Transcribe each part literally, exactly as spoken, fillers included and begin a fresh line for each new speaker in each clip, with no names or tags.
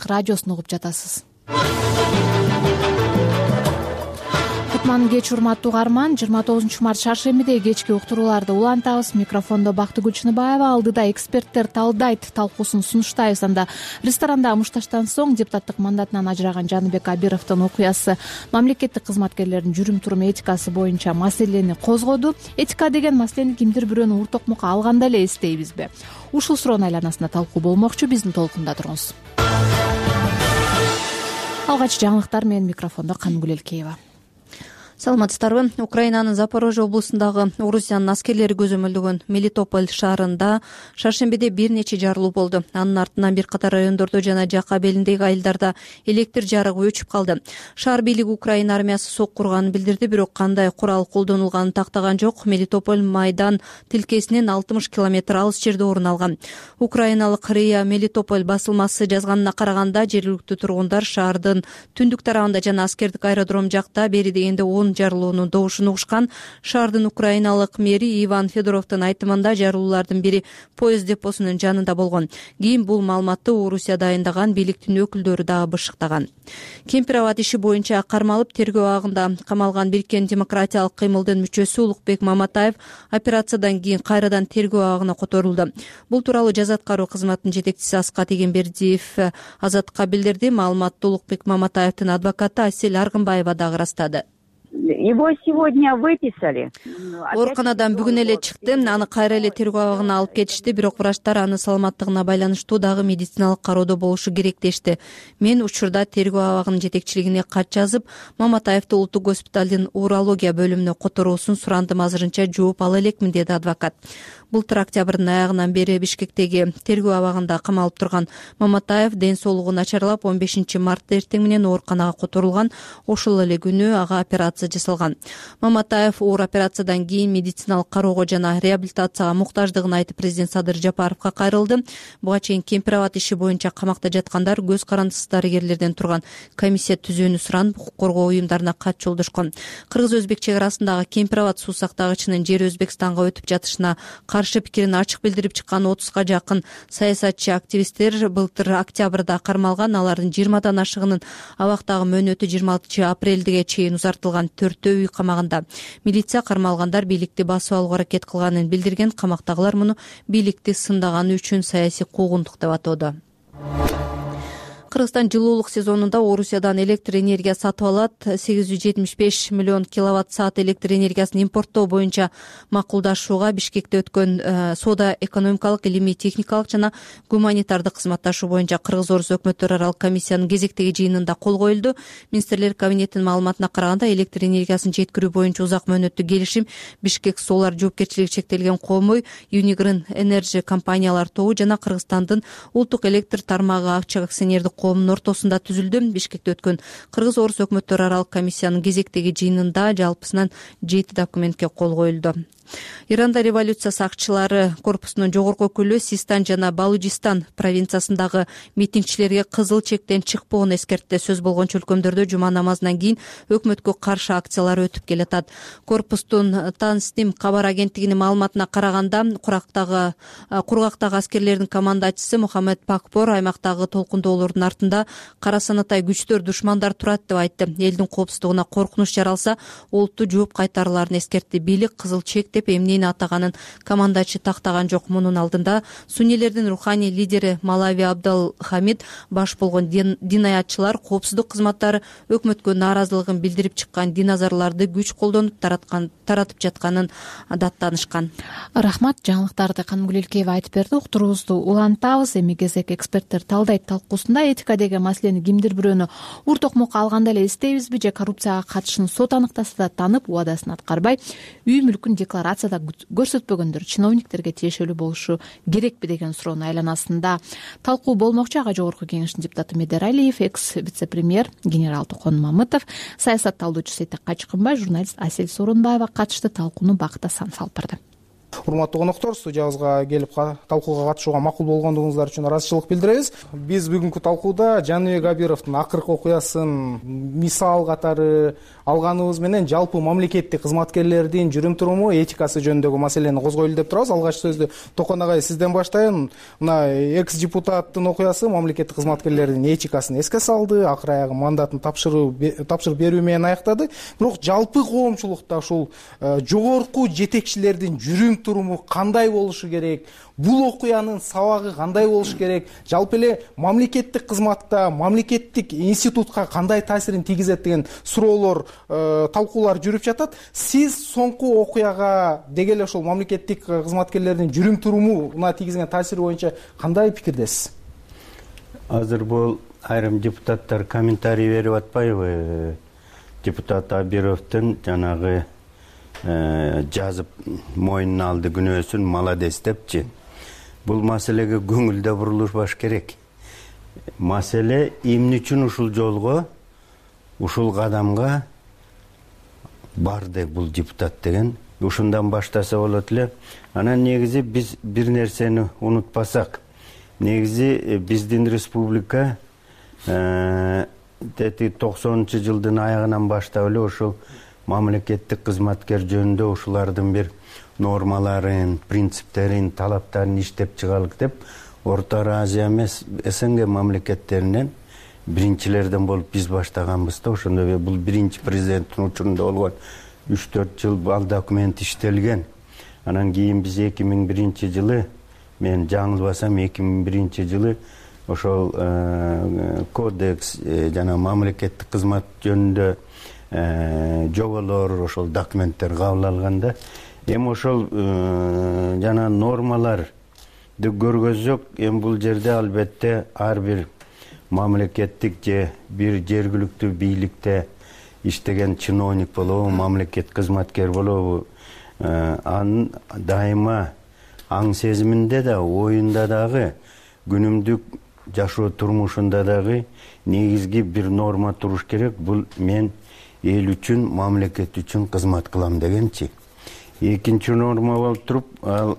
радиосун угуп жатасыз. Кутман кеч урматтуу угарман. жыйырма тогузунчу март шаршембиде кечки уктурууларды улантабыз. Микрофондо Бактыгүл Чыныбаева, алдыда эксперттер талдайт талкуусун сунуштайбыз. Анда ресторанда мушташтан соң депутаттык мандатынан ажыраган Жаныбек Абировдун окуясы мамлекеттик кызматкерлердин жүрүм-турум этикасы боюнча маселени козгоду. Этика деген маселени кимдир бирөөнү ур токмокко алганда эле эстейбизби? Ушул суроонун айланасында талкуу болмокчу. Биздин толкунда туруңуз. Алгач жаңылыктар менен микрофондо Канымгүл Элкеева.
Саламатсыздарбы? Украинанын Запорожье облусундагы Орусиянын аскерлери көзөмөлдөгөн Мелитополь шаарында шаршембиде бир нече жарылуу болду. Анын артынан бир катар райондордо жана жак абелиндеги айылдарда электр жарыгы өчүп калды. Шаар бийлиги Украина армиясы сок курганын билдирди, бирок кандай курал колдонулганын тактаган жок. Мелитополь майдан тилкесинен алтымыш километр алыс жерде орун алган. Украиналык РИА Мелитополь басылмасы жазганына караганда, жергиликтүү тургундар шаардын түндүк тарабында жана аскердик аэродром жакта бери дегенде он жарылуунун добушун угушкан. Шаардын украиналык мэри Иван Федоровдун айтымында жарылуулардын бири поезд депосунун жанында болгон. Кийин бул маалыматты Орусия дайындаган бийликтин өкүлдөрү дагы бышыктаган. Кемпир-абад иши боюнча кармалып тергөө абагында камалган Бириккен демократиялык кыймылдын мүчөсү Улукбек Маматаев операциядан кийин кайрадан тергөө абагына которулду. Бул тууралуу жаза аткаруу кызматынын жетекчиси Аскат Эгембердиев Азаттыкка билдирди. Маалыматты Улукбек Маматаевдин адвокаты Асель Аргынбаева дагы ырастады.
Его сегодня выписали.
Ооруканадан бүгүн эле чыкты. Аны кайра эле тергөө абагына алып кетишти, бирок врачтар аны саламаттыгына байланыштуу дагы медициналык кароодо болушу керек дешти. Мен учурда тергөө абагынын жетекчилигине кат жазып, Маматаевди улуттук госпиталдын урология бөлүмүнө которуусун сурандым. Азырынча жооп ала элекмин, деди адвокат. Былтыр октябрдын аягынан бери Бишкектеги тергөө абагында камалып турган Маматаев ден соолугу начарлап он бешинчи мартта эртең менен ооруканага которулган. Ошол эле күнү ага операция жасалган. Маматаев оор операциядан кийин медициналык кароого жана реабилитацияга муктаждыгын айтып президент Садыр Жапаровго кайрылды. Буга чейин Кемпир-абад иши боюнча камакта жаткандар көз карандысыз дарыгерлерден турган комиссия түзүүнү суранып, укук коргоо уюмдарына кат жолдошкон. Кыргыз-өзбек чек арасындагы Кемпир-абад суу сактагычынын жери Өзбекстанга өтүп жатышына каршы пикирин ачык билдирип чыккан отузга жакын саясатчы активисттер былтыр октябрда кармалган. Алардын жыйырмадан ашыгынын абактагы мөөнөтү жыйырма алтынчы апрелге чейин узартылган. Төртөө үй камагында. Милиция кармалгандар бийликти басып алууга аракет кылганын билдирген. Камактагылар муну бийликти сындаганы үчүн саясий куугунтук деп атоодо. Кыргызстан жылуулук сезонунда Орусиядан электр энергия сатып алат. сегиз жүз жетимиш беш миллион киловатт саат электр энергиясын импорттоо боюнча макулдашууга Бишкекте өткөн соода экономикалык, илимий, техникалык жана гуманитардык кызматташуу боюнча Кыргыз-Орус өкмөттөр аралык комиссиянын кезектеги жыйынында кол коюлду. Министрлер кабинетинин маалыматына караганда, электр энергиясын жеткирүү боюнча узак мөөнөттүү келишим Бишкек Суулар жоопкерчилиги чектелген коомой, Юнигрин Энерджи компаниялар тобу жана Кыргызстандын улуттук электр тармагы акча акционердик коомунун ортосунда түзүлдү. Бишкекте өткөн Кыргыз-Орус өкмөттөр аралык комиссиянын кезектеги жыйынында жалпысынан жети документке кол коюлду. Иранда революция сакчылары корпусунун жогорку өкүлү Систан жана Балуджистан провинциясындагы митингчилерге кызыл чектен чыкпоон эскертти. Сөз болгон чөлкөмдөрдө жума намазынан кийин өкмөткө каршы акциялар өтүп келатат. Корпустун Танстим кабар агенттигинин маалыматына караганда, курактагы кургактагы аскерлердин командачысы Мухаммед Пакпор аймактагы толкундоолордун артында кара санатай күчтөр, душмандар турат деп айтты. Элдин коопсуздугуна коркунуч жаралса, олуттуу жооп кайтарыларын эскертти. Бийлик кызыл чек деп эмнени атаганын командачы тактаган жок. Мунун алдында суннилердин руханий лидери Малави Абдал Хамид баш болгон динаятчылар коопсуздук кызматтары өкмөткө нааразылыгын билдирип чыккан диназарларды күч колдонуп тараткан таратып жатканын даттанышкан.
Рахмат, жаңылыктарды Канымгүл Элкеева айтып берди. Уктуруубузду улантабыз. Эми кезек эксперттер талдайт талкуусунда этика деген маселени кимдир бирөөнү ур токмокко алганда эле эстейбизби же коррупцияга катышын сот аныктаса да танып, убадасын аткарбай, үй мүлкүн декларацияда көрсөтпөгөндөр чиновниктерге тиешелүү болушу керекпи деген суроонун айланасында талкуу болмокчу. Ага жогорку кеңештин депутаты Медер Алиев, экс вице-премьер генерал Токон Мамытов, саясат талдоочу Сейтек Качкынбай, журналист Асель Сооронбаева катышты. Талкууну Бакыт Асанов алып барды.
Урматтуу коноктор, студиябызга келип талкууга катышууга макул болгондугуңуздар үчүн ыраазычылык билдиребиз. Биз бүгүнкү талкууда Жаныбек Абировдун акыркы окуясын мисал катары алганыбыз менен жалпы мамлекеттик кызматкерлердин жүрүм туруму, этикасы жөнүндөгү маселени козгойлу деп турабыз. Алгач сөздү Токон агай сизден баштайын. Мына экс депутаттын окуясы мамлекеттик кызматкерлердин этикасын эске салды, акыр аягы мандатын тапшыруу тапшырып берүү менен аяктады. Бирок жалпы коомчулукта ушул жогорку жетекчилердин жүрүм туруму кандай болушу керек? Бул окуянын сабагы кандай болушу керек? Жалпы эле мамлекеттик кызматта, мамлекеттик институтка кандай таасирин тийгизет деген суроолор, талкуулар жүрүп жатат. Сиз соңку окуяга деги эле ошол мамлекеттик кызматкерлердин жүрүм турумуна тийгизген таасири боюнча кандай пикирдесиз?
Азыр бул айрым депутаттар комментарий берип атпайбы? Депутат Абировдун жанагы жазып мойнуна алды күнөөсүн, молодец депчи. Бул маселеге көңүлдө бурулушпаш керек. Маселе эмне үчүн ушул жолго, ушул кадамга барды бул депутат деген. Ушундан баштаса болот эле. Анан негизи биз бир нерсени унутпасак, негизи биздин республика токсонунчу жылдын аягынан баштап эле ушул мамлекеттик кызматкер жөнүндө ушулардын бир нормаларын, принциптерин, талаптарын иштеп чыгалык деп Орто Азия эмес эс эн гэ мамлекеттеринен биринчилерден болуп биз баштаганбыз да. Ошондо бул биринчи президенттин учурунда болгон үч төрт жыл ал документ иштелген. Анан кийин биз эки миң биринчи жылы, мен жаңылбасам эки миң биринчи жылы ошол кодекс жана мамлекеттик кызмат жөнүндө жоболор, ошол документтер кабыл алганда, эми ошол жана нормаларды көргөзсөк, эми бул жерде албетте ар бир мамлекеттик же бир жергиликтүү бийликте иштеген чиновник болобу, мамлекет кызматкер болобу, анын дайыма аң сезиминде да, оюнда дагы, күнүмдүк жашоо турмушунда дагы негизги бир норма туруш керек. Бул мен эл үчүн, мамлекет үчүн кызмат кылам дегенчи. Экинчи норма болуп туруп, ал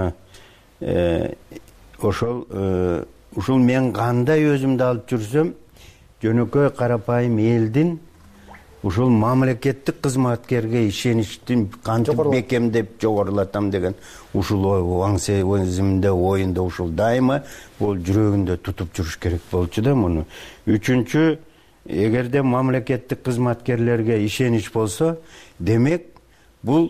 ошол ушул мен кандай өзүмдү алып жүрсөм, жөнөкөй карапайым элдин ушул мамлекеттик кызматкерге ишеништин кантип бекемдеп жогорулатам деген ушул аң сезиминде, оюнда ушул дайыма бул жүрөгүндө тутуп жүрүш керек болчу да муну. Үчүнчү, эгерде мамлекеттик кызматкерлерге ишенич болсо, демек бул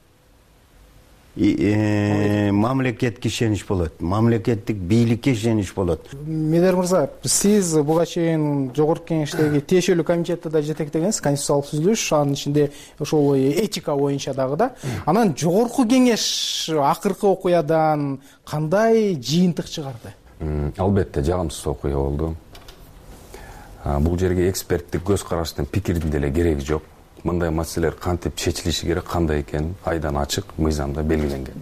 мамлекетке ишенич болот, мамлекеттик бийликке ишенич болот.
Медер мырза, сиз буга чейин жогорку кеңештеги тиешелүү комитетте да жетектегенсиз, конституциялык түзүлүш, анын ичинде ошол этика боюнча дагы да. Анан жогорку кеңеш акыркы окуядан кандай жыйынтык чыгарды?
Албетте жагымсыз окуя болду. Бул жерге эксперттик көз караштын, пикирдин деле кереги жок. Мындай маселелер кантип чечилиши керек, кандай экен айдан ачык мыйзамда белгиленген.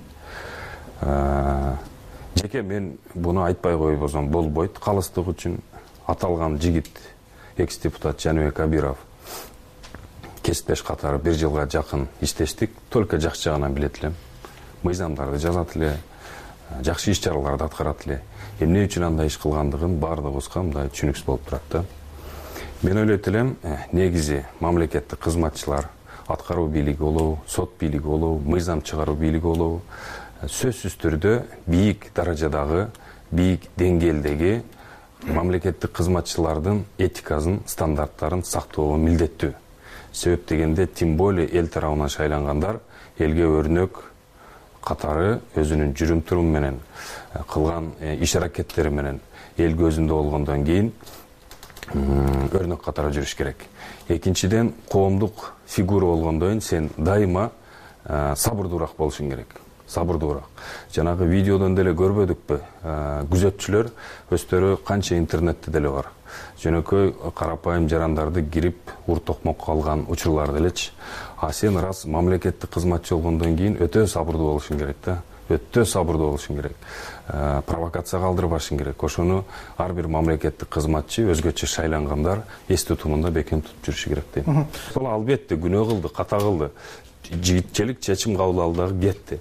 Жеке мен буну айтпай койбосом болбойт. Калыстык үчүн аталган жигит, экс депутат Жаныбек Абиров кесиптеш катары бир жылга жакын иштештик. Только жакшы жагынан билет элем. Мыйзамдарды жазат эле, жакшы иш чараларды аткарат эле. Эмне үчүн андай иш кылгандыгын баардыгыбызга мындай түшүнүксүз болуп турат да. Мен ойлойт элем, негизи мамлекеттик кызматчылар, аткаруу бийлиги болобу, сот бийлиги болобу, мыйзам чыгаруу бийлиги болобу, сөзсүз түрдө бийик даражадагы, бийик деңгээлдеги мамлекеттик кызматчылардын этикасын, стандарттарын сактоого милдеттүү. Себеп дегенде, тем более эл тарабынан шайлангандар элге өрнөк катары өзүнүн жүрүм туруму менен, кылган иш аракеттери менен эл көзүндө болгондон кийин өрнөк катары жүрүш керек. Экинчиден, коомдук фигура болгондон сен дайыма сабырдуураак болушуң керек. Сабырдуураак. Жанагы видеодон деле көрбөдүкпү? Күзөтчүлөр өздөрү канча интернетте деле бар. Жөнөкөй карапайым жарандарды кирип, ур токмокко алган учурлар делечи. А сен раз мамлекеттик кызматчы болгондон кийин өтө сабырдуу болушуң керек да. Өтө сабырдуу болушуң керек. Провокация калтырбашың керек. Ошону ар бир мамлекеттик кызматчы өзгөчө шайлангандар эс тутумунда бекем тутуп жүрүшү керек дейм. Сол албетте күнөө кылды, ката кылды. Жигитчелик чечим кабыл алды, кетти.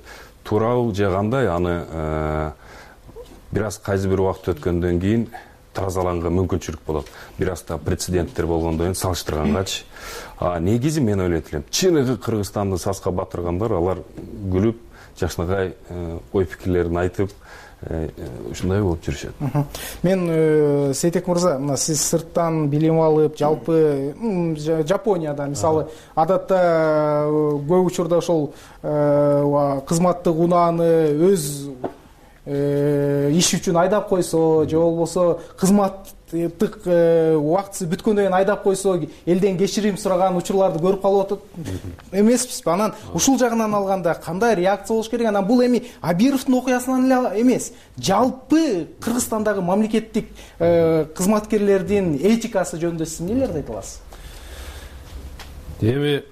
туурабы же кандай аны бир аз кайсы бир убакыт өткөндөн кийин тазаланга мүмкүнчүлүк болот. Бир аз да прецеденттер болгондон кийин салыштыргангачы. А негизи мен ойлойт элем, чыныгы Кыргызстанды саска батыргандар алар күлүп, жакшынакай ой пикирлерин айтып, ушундай болуп жүрүшөт.
Мен Сейтек мырза, мына сиз сырттан билим алып, жалпы Жапонияда мисалы адатта көп учурда ошол кызматтык унааны өз иш үчүн айдап койсо, же болбосо кызматтык убактысы бүткөндөн кийин айдап койсо, элден кечирим сураган учурларды көрүп калып атат эмеспизби? Анан ушул жагынан алганда кандай реакция болуш керек? Анан бул эми Абировдун окуясынан эле эмес, жалпы Кыргызстандагы мамлекеттик кызматкерлердин этикасы жөнүндө сиз эмнелерди айта аласыз?
Эми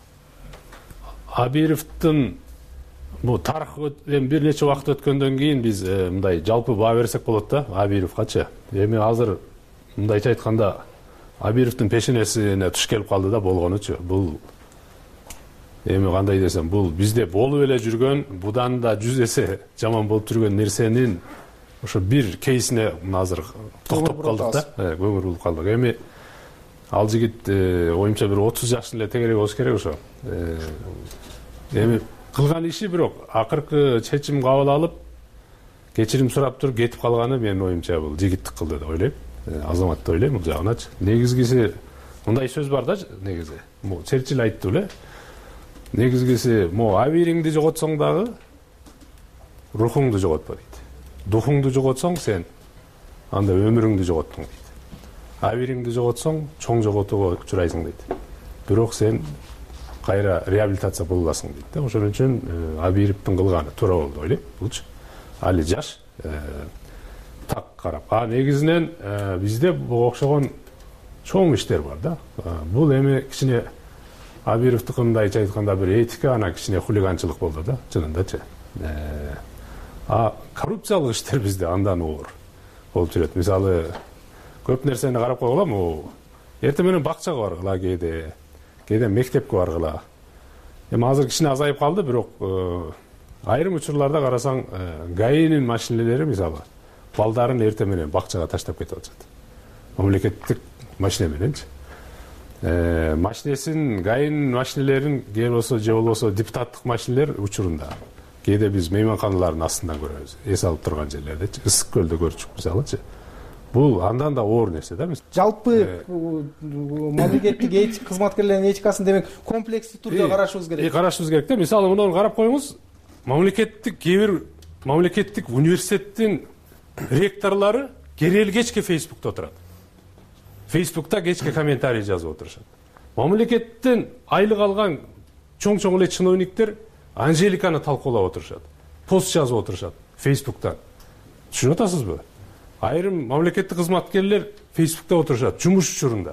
Абировдун бул тарых бир нече убакыт өткөндөн кийин биз мындай жалпы баа берсек болот да Абировгачы. Эми азыр мындайча айтканда Абировдун пешенесине туш келип калды да болгонучу. Бул эми кандай десем, бул бизде болуп эле жүргөн, будан да жүз эсе жаман болуп жүргөн нерсенин ошо бир кейсине азыр токтоп калдык да. Көңүл буруп калдык. Эми ал жигит оюмча бир отуз жаштын эле тегерек болуш керек ошо. Эми кылган иши бирок акыркы чечим кабыл алып, кечирим сурап туруп кетип калганы менин оюмча бул жигиттик кылды деп ойлойм. Азамат деп ойлойм бул жагыначы. Негизгиси мындай сөз бар да, негизи. Могу Черчилль айтты эле. Негизгиси могу абириңди жоготсоң дагы рухуңду жоготпо дейт. Духуңду жоготсоң сен анда өмүрүңдү жоготтуң дейт. Абириңди жоготсоң чоң жоготууга учурайсың дейт. Бирок сен кайра реабилитация боло аласың дейт да. Ошон үчүн Абировдун кылганы туура болду деп ойлойм. Булчу али жаш, так карап. А негизинен бизде буга окшогон чоң иштер бар да. Бул эми кичине Абировдукундай айтканда бир этика, ана кичине хулиганчылык болду да, чынындачы. А коррупциялык иштер бизде андан оор болуп жүрөт. Мисалы, көп нерсени карап койгула, могу эртең менен бакчага баргыла кээде, кээде мектепке баргыла. Эми азыр кичине азайып калды, бирок айрым учурларда карасаң, гаинин машинелери мисалы балдарын эртең менен бакчага таштап кетип атышат. Мамлекеттик машина мененчи. Машинесин, гаинин машинелерин же болбосо же болбосо депутаттык машинелер учурунда кээде биз мейманканалардын астынан көрөбүз. Эс алып турган жерлердечи, Ысык көлдө көрчүк мисалычы. Бул андан да оор нерсе да.
Жалпы мамлекеттик этик кызматкерлердин этикасын демек комплекстүү түрдө карашыбыз керек.
Карашыбыз керек да. Мисалы муну карап коюңуз, мамлекеттик кээ бир мамлекеттик университеттин ректорлору керели кечке Фейсбукта отурат. Фейсбукта кечке комментарий жазып отурушат. Мамлекеттен айлык алган чоң-чоң эле чиновниктер Анжеликаны талкуулап отурушат. Пост жазып отурушат Фейсбуктан. Түшүнүп атасызбы? Айрым мамлекеттик кызматкерлер Фейсбукта отурушат жумуш учурунда.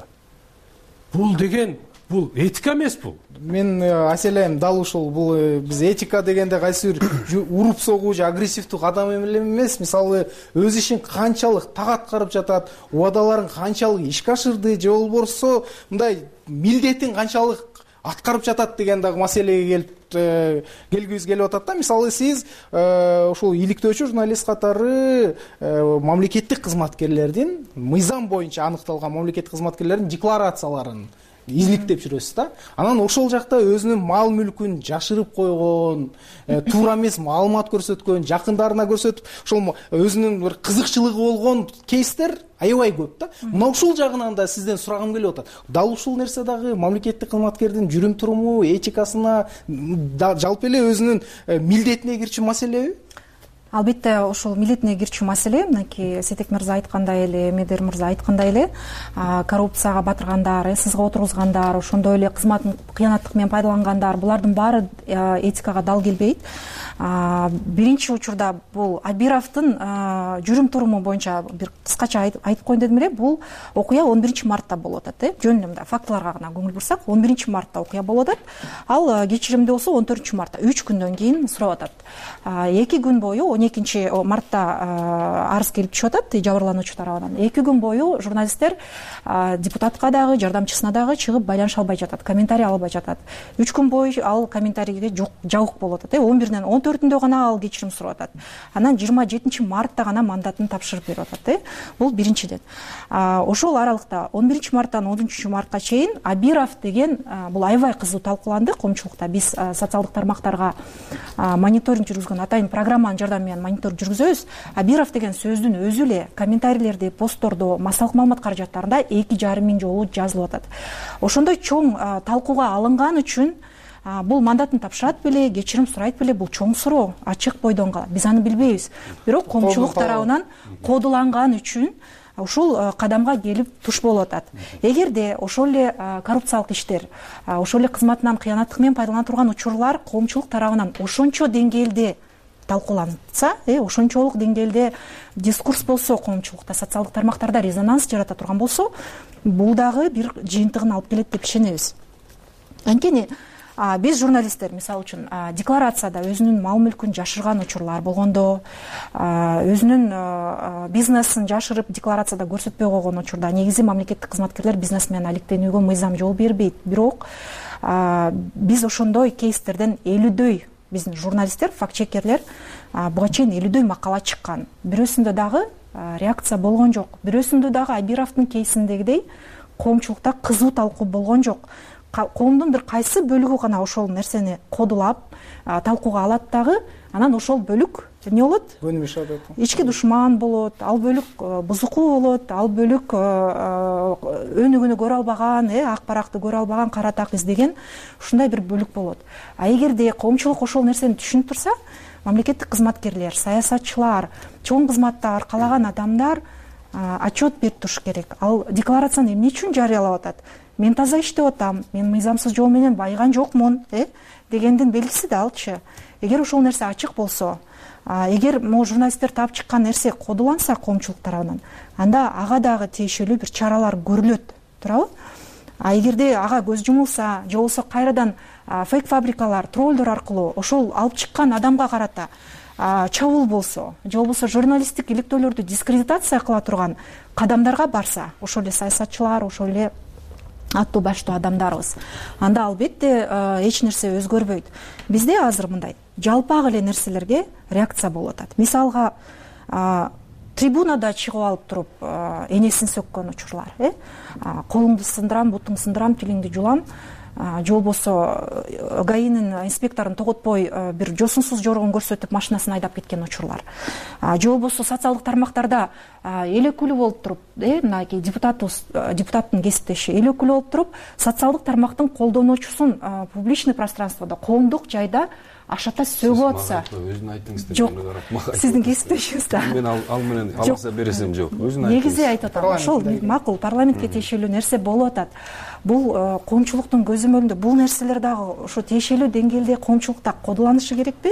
Бул деген бул этика эмес бул.
Мен аселем дал ушул бул биз этика дегенде кайсы бир уруп согуу же агрессивдүү кадам эмес. Мисалы, өз ишин канчалык так аткарып жатат, убадаларын канчалык ишке ашырды, же болбосо мындай милдетин канчалык аткарып жатат деген дагы маселеге келип келгибиз келип атат да. Мисалы, сиз ушул иликтөөчү журналист катары мамлекеттик кызматкерлердин мыйзам боюнча аныкталган мамлекеттик кызматкерлердин декларацияларын изиликтеп жүрөсүз да. Анан ошол жакта өзүнүн мал мүлкүн жашырып койгон, туура эмес маалымат көрсөткөн, жакындарына көрсөтүп, ошол өзүнүн бир кызыкчылыгы болгон кейстер аябай көп да. Мына ушул жагынан да сизден сурагым келип атат. Дал ушул нерсе дагы мамлекеттик кызматкердин жүрүм туруму, этикасына, жалпы эле өзүнүн милдетине кирчү маселеби?
Албетте ошол милдетине кирчү маселе. Мынакей Сейтек мырза айткандай эле, Медер мырза айткандай эле, коррупцияга батыргандар, эсизге отургузгандар, ошондой эле кызматын кыянаттык менен пайдалангандар, булардын баары этикага дал келбейт. Биринчи учурда бул Абировдун жүрүм туруму боюнча бир кыскача айтып коеюн дедим эле. Бул окуя он биринчи мартта болуп атат. Жөн эле мындай фактыларга гана көңүл бурсак, он биринчи мартта окуя болуп атат. Ал кечиримде болсо он төртүнчү мартта, үч күндөн кийин сурап атат. эки күн бою он экинчи мартта арыз келип түшүп атат жабырлануучу тарабынан. Эки күн бою журналисттер депутатка дагы, жардамчысына дагы чыгып байланыша албай жатат, комментарий албай жатат. Үч күн бою ал комментарийге жабык болуп атат. он биринен он төртүндө гана ал кечирим сурап атат. Анан жыйырма жетинчи мартта гана мандатын тапшырып берип атат. Бул биринчиден. Ошол аралыкта он биринчи марттан он үчүнчү мартка чейин Абиров деген бул аябай кызуу талкууланды коомчулукта. Биз социалдык тармактарга мониторинг жүргүзгөн атайын программанын жардамы менен мониторинг жүргүзөбүз. Абиров деген сөздүн өзү эле комментарийлерди, постторду, массалык маалымат каражаттарында эки жарым миң жолу жазылып атат. Ошондой чоң талкууга алынган үчүн бул мандатын тапшырат беле, кечирим сурайт беле, бул чоң суроо, ачык бойдон калат. Биз аны билбейбиз. Бирок коомчулук тарабынан кодуланган үчүн ушул кадамга келип туш болуп атат. Эгерде ошол эле коррупциялык иштер, ошол эле кызматынан кыянаттык менен пайдалана турган учурлар коомчулук тарабынан ошончо деңгээлде талкууланса, ошончолук деңгээлде дискурс болсо, коомчулукта, социалдык тармактарда резонанс жарата турган болсо, бул дагы бир жыйынтыгын алып келет деп ишенебиз. Анткени биз журналисттер, мисалы үчүн, декларацияда өзүнүн мал мүлкүн жашырган учурлар болгондо, өзүнүн бизнесин жашырып декларацияда көрсөтпөй койгон учурда негизи мамлекеттик кызматкерлер бизнес менен алектенүүгө мыйзам жол бербейт. Бирок биз ошондой кейстерден элүүдөй, биздин журналисттер, факт-чекерлер буга чейин элүүдөй макала чыккан. Бирөөсүндө дагы реакция болгон жок. Бирөөсүндө дагы Абировдун кейсиндегидей коомчулукта кызуу талкуу болгон жок. Коомдун бир кайсы бөлүгү гана ошол нерсени кодулап талкууга алат дагы, анан ошол бөлүк эмне болот? Ички душман болот, ал бөлүк бузукуу болот, ал бөлүк өнүгүүнү көрө албаган, ак баракты көрө албаган, кара так издеген ушундай бир бөлүк болот. А эгерде коомчулук ошол нерсени түшүнүп турса, мамлекеттик кызматкерлер, саясатчылар, чоң кызматта аркалаган адамдар отчет берип туруш керек. Ал декларацияны эмне үчүн жарыялап атат? Мен таза иштеп атам, мен мыйзамсыз жол менен байыган жокмун, э дегендин белгиси да алчы. Эгер ошол нерсе ачык болсо, эгер могу журналисттер таап чыккан нерсе кодуланса коомчулук тарабынан, анда ага дагы тиешелүү бир чаралар көрүлөт, туурабы? А эгерде ага көз жумулса, же болбосо кайрадан фейк фабрикалар, троллдор аркылуу ошол алып чыккан адамга карата чабуул болсо, же болбосо журналисттик иликтөөлөрдү дискредитация кыла турган кадамдарга барса, ошол эле саясатчылар, ошол эле аттуу баштуу адамдарыбыз, анда албетте эч нерсе өзгөрбөйт. Бизде азыр мындай жалпак эле нерселерге реакция болуп атат. Мисалга, трибунада чыгып алып туруп энесин сөккөн учурлар, э колуңду сындырам, бутуңду сындырам, тилиңди жулам, же болбосо гаинин инспекторун тоготпой бир жосунсуз жоргон көрсөтүп машинасын айдап кеткен учурлар, же болбосо социалдык тармактарда эл өкүлү болуп туруп, э мынакей депутатыбыз, депутаттын кесиптеши эл өкүлү болуп туруп, социалдык тармактын колдонуучусун публичный пространстводо, коомдук жайда ашата сөгүп атса,
өзүн айтыңыз деп
жок, сиздин кесиптешиңиз да.
Мен ал менен аласа бересем жок. Өзүн айтыңыз.
Негизи айтып атам, ошол макул, парламентке тиешелүү нерсе болуп атат. Бул коомчулуктун көзөмөлүндө бул нерселер дагы ошо тиешелүү деңгээлде коомчулукта кодуланышы керекпи?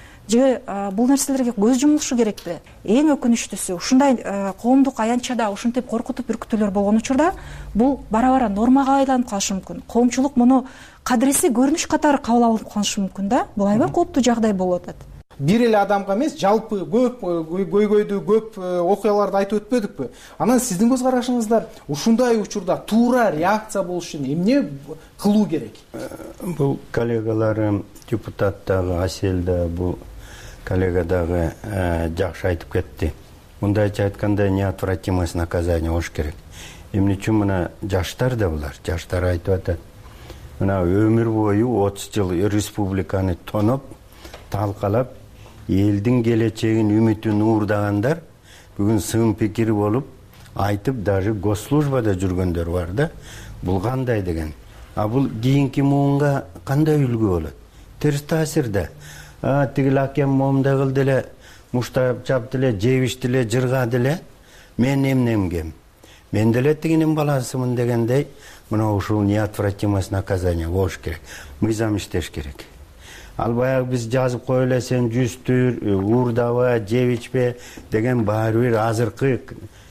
Же бул нерселерге көз жумулушу керекпи? Эң өкүнүчтүүсү, ушундай коомдук аянтчада ушинтип коркутуп үркүтүүлөр болгон учурда бул бара-бара нормага айланып калышы мүмкүн. Коомчулук муну кадыресий көрүнүш катары кабыл алып калышы мүмкүн да. Бул аябай кооптуу жагдай болуп атат.
Бир эле адамга эмес, жалпы көп көйгөйдү, көп окуяларды айтып өтпөдүкпү? Анан сиздин көз карашыңызда ушундай учурда туура реакция болуш үчүн эмне кылуу керек?
Бул коллегаларым, депутат дагы, Асель да, бул коллега дагы жакшы айтып кетти. Мындайча айтканда, неотвратимость наказания болуш керек. Эмне үчүн мына жаштар да булар, жаштар айтып атат. Мына өмүр бою отуз жыл республиканы тоноп, талкалап, элдин келечегин, үмүтүн уурдагандар бүгүн сын пикир болуп, айтып, даже госслужбада жүргөндөр бар да. Бул кандай деген? А бул кийинки муунга кандай үлгү болот? Терс таасирде. А тигил акем момундай кылды эле, муштап чапты эле, жебишти эле, жыргады эле. Мен эмнемгем? Мен деле тигинин баласымын дегендей, мына ушул неотвратимость наказания болуш керек. Мыйзам иштеш керек. Ал баягы биз жазып кое элесем, жүзтүр, уурдаба, жебичпе деген баары бир азыркы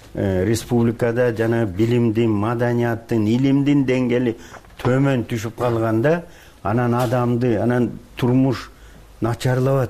республикада жана билимдин, маданияттын, илимдин деңгээли төмөн түшүп калганда, анан адамды, анан турмуш начарлап атса,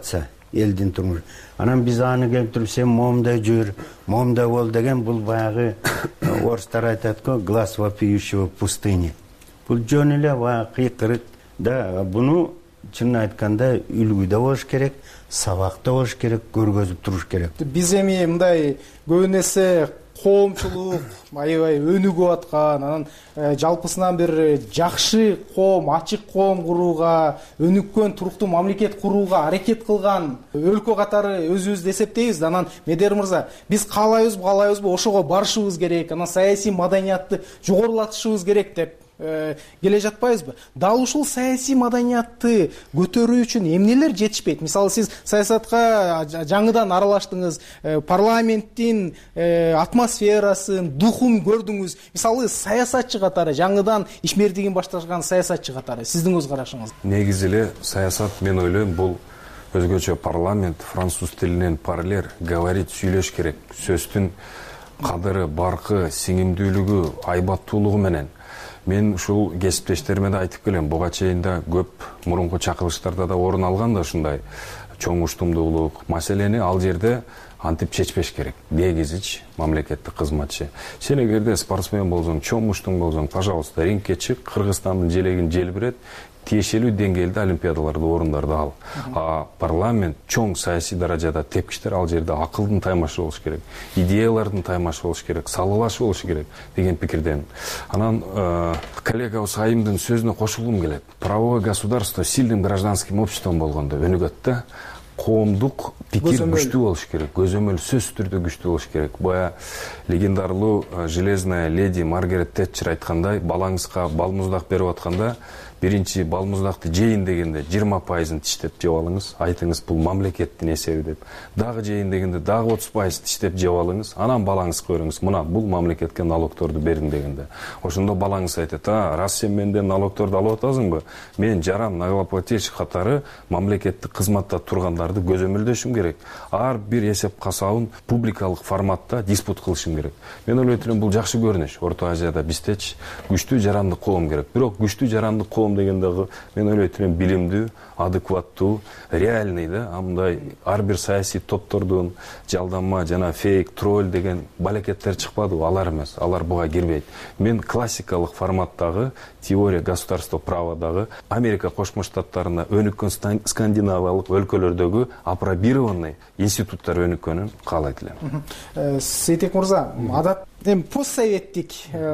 элдин турмушу. Анан биз аны келтирип сен момундай жүр, момундай бол деген бул баягы орустар айтат го глаз вопиющего в пустыне. Бул жөн эле баягы кыйкырык да. Буну чынын айтканда үлгүдө болуш керек, сабакта болуш керек, көргөзүп туруш керек.
Биз эми мындай көбүн эсе коомчулук аябай өнүгүп аткан, анан жалпысынан бир жакшы коом, ачык коом курууга, өнүккөн туруктуу мамлекет курууга аракет кылган өлкө катары өзүбүздү эсептейбиз. Анан Медер мырза, биз каалайбызбы, каалайбызбы ошого барышыбыз керек, анан саясий маданиятты жогорулатышыбыз керек деп келе жатпайбызбы? Дал ушул саясий маданиятты көтөрүү үчүн эмнелер жетишпейт? Мисалы, сиз саясатка жаңыдан аралаштыңыз, парламенттин атмосферасын, духун көрдүңүз. Мисалы, саясатчы катары, жаңыдан ишмердигин башташкан саясатчы катары сиздин көз карашыңыз?
Негизи эле саясат, мен ойлойм, бул өзгөчө парламент, француз тилинен парлер, говорить, сүйлөш керек. Сөздүн кадыры, баркы, сиңимдүүлүгү, айбаттуулугу менен. Мен ушул кесиптештериме да айтып келем. Буга чейин да көп мурунку чакырылыштарда да орун алган да ушундай чоң уштумдуулук маселени ал жерде антип чечпеш керек. Негизич мамлекеттик кызматчы. Сен эгерде спортсмен болсоң, чоң уштуң болсоң, пожалуйста, рингке чык, Кыргызстандын желегин желбирет, тиешелүү деңгээлде олимпиадаларды, орундарды ал. А парламент чоң саясий даражада тепкичтер ал жерде акылдын таймашы болуш керек, идеялардын таймашы болуш керек, салгылашы болуш керек деген пикирдемин. Анан коллегабыз Айымдын сөзүнө кошулгум келет. Правовое государство сильным гражданским обществом болгондо өнүгөт да. Коомдук пикир күчтүү болуш керек, көзөмөл сөзсүз түрдө күчтүү болуш керек. Боя легендарлуу железная леди Маргарет Тэтчер айткандай, балаңызга балмуздак берип атканда биринчи балмуздакты жейин дегенде жыйырма пайызын тиштеп жеп алыңыз, айтыңыз бул мамлекеттин эсеби деп. Дагы жейин дегенде дагы отуз пайыз тиштеп жеп алыңыз, анан балаңызга бериңиз, мына бул мамлекетке налогторду бериң дегенде. Ошондо балаңыз айтат: "А, раз сен менден налогторду алып атасыңбы? Мен жарам налогоплательщик катары мамлекеттик кызматта тургандарды көзөмөлдөшүм керек. Ар бир эсеп касабын публикалык форматта диспут кылышым керек." Мен ойлойт элем, бул жакшы көрүнүш. Орто Азияда биздечи күчтүү жарандык коом керек. Бирок күчтүү жарандык коом дегенде мен ойлойт элем билимдүү, адекваттуу, реальный да, амындай ар бир саясий топтордун жалданма жана фейк, тролль деген балекеттер чыкпады, алар эмес, алар буга кирбейт. Мен классикалык форматтагы теория государства праводагы Америка Кошмо Штаттарында өнүккөн скандинавиялык өлкөлөрдөгү апробированный институттар өнүккөнүн каалайт элем.
Сейтек мырза, адат эми постсоветтик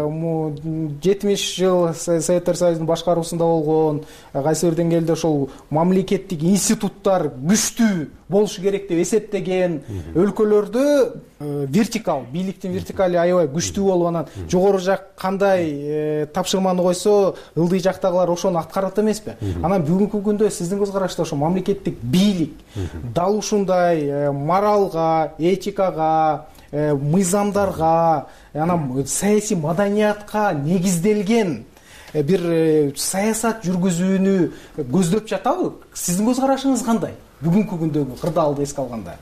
жетимиш жыл Советтер Союзунун башкаруусунда болгон, кайсы бир деңгээлде ошол мамлекеттик институттар күчтүү болушу керек деп эсептеген өлкөлөрдө вертикал, бийликтин вертикали аябай күчтүү болуп, анан жогору жак кандай тапшырманы койсо, ылдый жактагылар ошону аткарат эмеспи? Анан бүгүнкү күндө сиздин көз карашта ошо мамлекеттик бийлик дал ушундай моралга, этикага, мыйзамдарга, анан саясий маданиятка негизделген бир саясат жүргүзүүнү көздөп жатабы? Сиздин көз карашыңыз кандай? Бүгүнкү күндөгү кырдаалды эске алганда.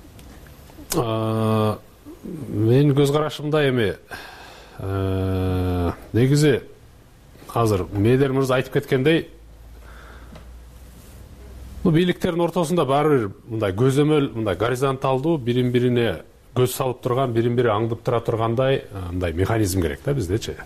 Менин көз карашымда эми негизи азыр Медер мырза айтып кеткендей, бул бийликтердин ортосунда баары бир мындай көзөмөл, мындай горизонталдуу, бирин-бирине көз салып турган, бирин-бири аңдып тура тургандай мындай механизм керек да биздечи.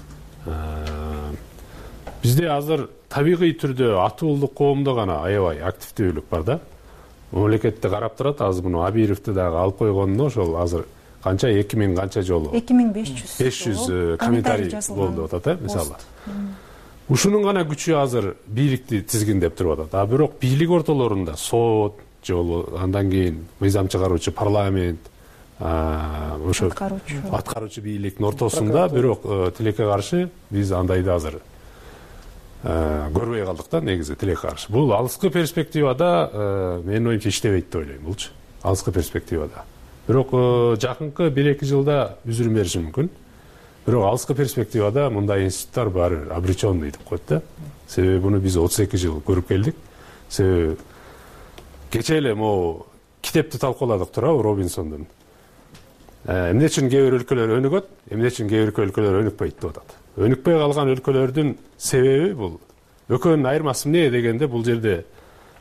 Бизде азыр табигый түрдө атуулдук коомдо гана аябай активдүүлүк бар да. Мамлекетти карап турат, азыр муну Абировду дагы алып койгонуна ошол азыр канча эки миң канча жолу
эки миң беш жүз
беш жүз комментарий болду атат, э, мисалы. Ушунун гана күчү азыр бийликти тизгиндеп туруп атат. А бирок бийлик ортолорунда сот жолу, андан кийин мыйзам чыгаруучу парламент, ошо аткаруучу бийликтин ортосунда бирок тилекке каршы биз андайды азыр көрбөй калдык да, негизи тилекке каршы. Бул алыскы перспективада менин оюмча иштебейт деп ойлойм булчу. Алыскы перспективада. Бирок жакынкы бир эки жылда үзүрүм бериши мүмкүн. Бирок алыскы перспективада мындай институттар баары обреченный деп коет да. Себеби буну биз отуз эки жыл көрүп келдик. Себеби кечээ эле могу китепти талкууладык туурабы Робинсондун. Эмне үчүн кээ бир өлкөлөр өнүгөт, эмне үчүн кээ бир өлкөлөр өнүкпөйт деп атат. Өнүкпөй калган өлкөлөрдүн себеби бул. Экөөнүн айырмасы эмне дегенде, бул жерде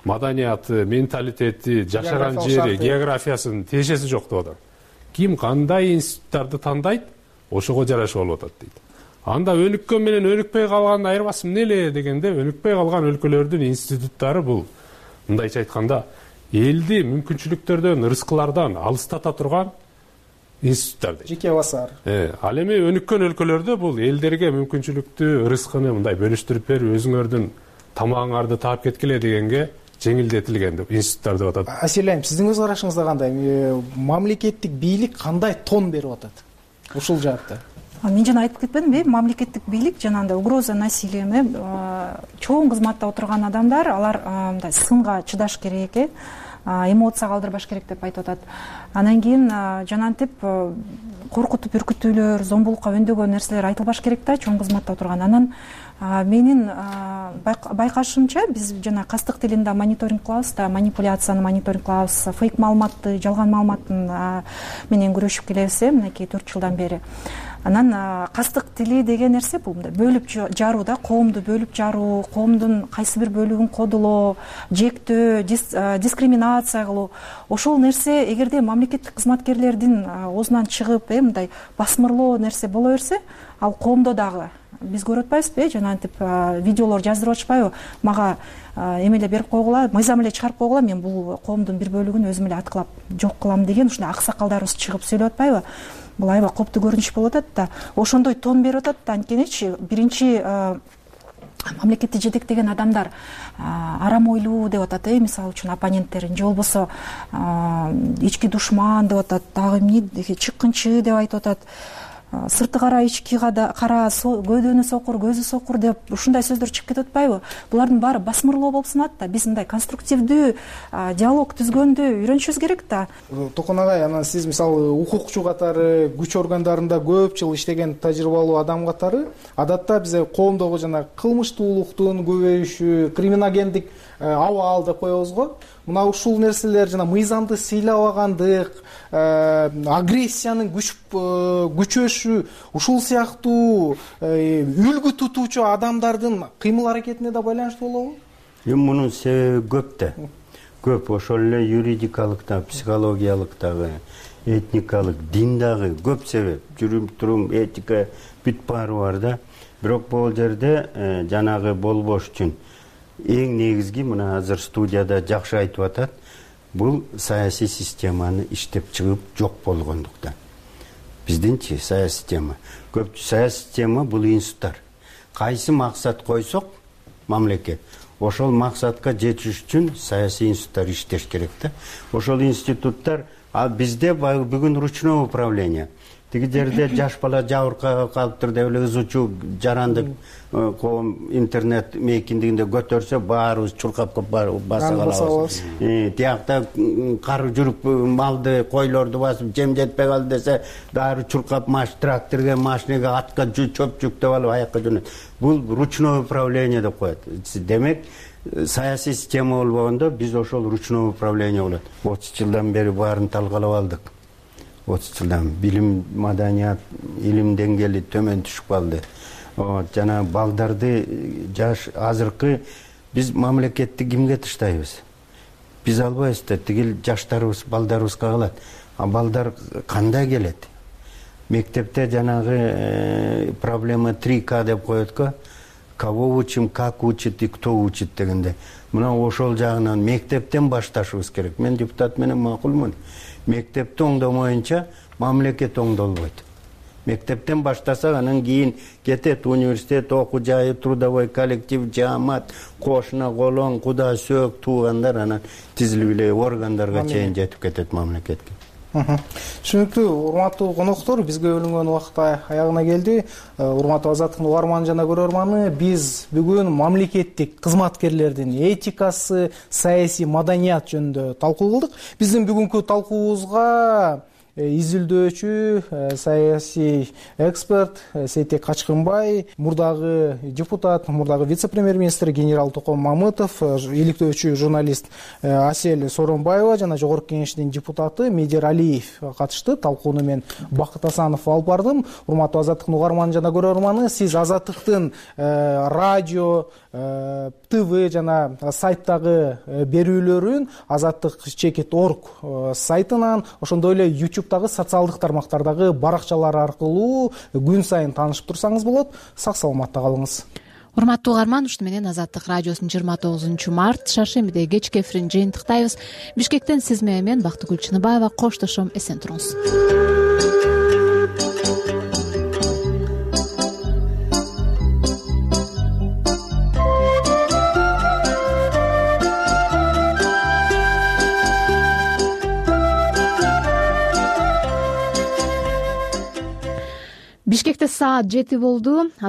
маданияты, менталитети, жашаган жери, географиясынын тиешеси жок деп атат. Ким кандай институттарды тандайт, ошого жараша болуп атат дейт. Анда өнүккөн менен өнүкпөй калгандын айырмасы эмне эле дегенде, өнүкпөй калган өлкөлөрдүн институттары бул мындайча айтканда элди мүмкүнчүлүктөрдөн, ырыскылардан алыстата турган институттар дейт.
Жеке басар.
Э, ал эми өнүккөн өлкөлөрдө бул элдерге мүмкүнчүлүктү, ырыскыны мындай бөлүштүрүп берип, өзүңөрдүн тамагыңарды таап кеткиле дегенге жеңилдетилген деп институттар деп атат.
Асель айым, сиздин көз карашыңызда кандай? Мамлекеттик бийлик кандай тон берип атат ушул жаатта?
Мен жана айтып кетпедимби, мамлекеттик бийлик жанагындай угроза насилияны чоң кызматта отурган адамдар, алар мындай сынга чыдаш керек, э, эмоция калтырбаш керек деп айтып атат. Анан кийин жанантип коркутуп үркүтүүлөр, зомбулукка өндөгөн нерселер айтылбаш керек да, чоң кызматта отурган. Анан менин байкашымча биз жана кастык тилинде мониторинг кылабыз да, манипуляцияны мониторинг кылабыз, фейк маалыматты, жалган маалыматтын менен күрөшүп келебиз, мынакей төрт жылдан бери. Анан кастык тили деген нерсе бул мындай бөлүп жаруу да, коомду бөлүп жаруу, коомдун кайсы бир бөлүгүн кодулоо, жектөө, дискриминация кылуу. Ошол нерсе эгерде мамлекеттик кызматкерлердин оозунан чыгып, мындай басмырлоо нерсе боло берсе, ал коомдо дагы биз көрүп атпайбызбы, жанагынтип видеолор жаздырып атышпайбы, мага эмеле берип койгула, мыйзам эле чыгарып койгула, мен бул коомдун бир бөлүгүн өзүм эле аткылап жок кылам деген ушундай аксакалдарыбыз чыгып сөйлөп атпайбы? Бул аябай коптуу көрүнүш болуп атат да. Ошондой тон берип атат да. Анткеничи биринчи мамлекетти жетектеген адамдар арам ойлуу деп атат, э, мисалы үчүн оппоненттерин, же болбосо ички душман деп атат, дагы эмне чыккынчы деп айтып атат. Сырты кара, ички кара, көөдөнү сокур, көзү сокур деп ушундай сөздөр чыгып кетип атпайбы? Булардын баары басмырлоо болуп саналат да. Биз мындай конструктивдүү диалог түзгөндү үйрөнүшүбүз керек да.
Токон агай, анан сиз мисалы укукчу катары, күч органдарында көп жыл иштеген тажрыйбалуу адам катары, адатта биз коомдогу жана кылмыштуулуктун көбөйүшү, криминогендик абал деп коебуз го. Мына ушул нерселер жана мыйзамды сыйлабагандык, агрессиянын күчөшү, ушул сыяктуу үлгү тутуучу адамдардын кыймыл аракетине да байланыштуу болобу?
Эми мунун себеби көп да. Көп, ошол эле юридикалык да, психологиялык дагы, этникалык, дин дагы көп себеп. Жүрүм турум, этика бүт баары бар да. Бирок бул жерде жанагы болбош үчүн эң негизги, мына азыр студияда жакшы айтып атат, бул саясий системаны иштеп чыгып жок болгондуктан. Биздинчи саясий система. Көп саясий система бул институттар. Кайсы максат койсок, мамлекет, ошол максатка жетиш үчүн саясий институттар иштеш керек да. Ошол институттар, а бизде бүгүн ручное управление. Тиги жерде жаш бала жабыркага калыптыр деп эле ызучу жарандык коом интернет мейкиндигинде көтөрсө баарыбыз чуркап баса калабыз. Тиякта кар жүрүп малды, койлорду басып жем жетпей калды десе, дары чуркап маш тракторге, машинеге, атка чөп жүктөп алып аякка жөнөт. Бул ручное управление деп коет. Демек, саясий система болбогондо биз ошол ручное управление болот. отуз жылдан бери баарын талкалап алдык. отуз жылдан билим, маданият, илим деңгээли төмөн түшүп калды. Жана балдарды жаш азыркы биз мамлекетти кимге таштайбыз? Биз албайбыз да, тигил жаштарыбыз, балдарыбызга калат. А балдар кандай келет? Мектепте жанагы проблема три К деп коет го. Кого учим, как учит и кто учит дегенде. Мына ошол жагынан мектептен башташыбыз керек. Мен депутат менен макулмун. Мектепти оңдомоюнча мамлекет оңдолбойт. Мектептен баштасак, анан кийин кетет университет, окуу жайы, трудовой коллектив, жаамат, кошуна, колоң, куда, сөөк, туугандар анан тизилип эле органдарга чейин жетип кетет мамлекетке.
Түшүнүктүү, урматтуу коноктор, бизге бөлүнгөн убакыт аягына келди. Урматтуу Азаттыктын угарманы жана көрөрманы, биз бүгүн мамлекеттик кызматкерлердин этикасы, саясий маданият жөнүндө талкуу кылдык. Биздин бүгүнкү талкуубузга изилдөөчү, саясий эксперт Сейтек Качкынбай, мурдагы депутат, мурдагы вице-премьер-министр генерал Током Мамытов, иликтөөчү журналист Асель Сооронбаева жана жогорку кеңештин депутаты Медер Алиев катышты. Талкууну мен Бакыт Асанов алып бардым. Урматтуу Азаттыктын угарманы жана көрөрманы, сиз Азаттыктын радио, ТВ жана сайттагы берүүлөрүн азаттык чекит орг сайтынан, ошондой эле ютубтагы социалдык тармактардагы баракчалар аркылуу күн сайын таанышып турсаңыз болот. Сак саламатта калыңыз.
Урматтуу угарман, ушуну менен Азаттык радиосунун жыйырма тогузунчу март шаршембиде кечки эфирин жыйынтыктайбыз. Бишкектен сиз менен мен Бактыгүл Чыныбаева коштошом. Эсен туруңуз. Бишкекте саат жети болду.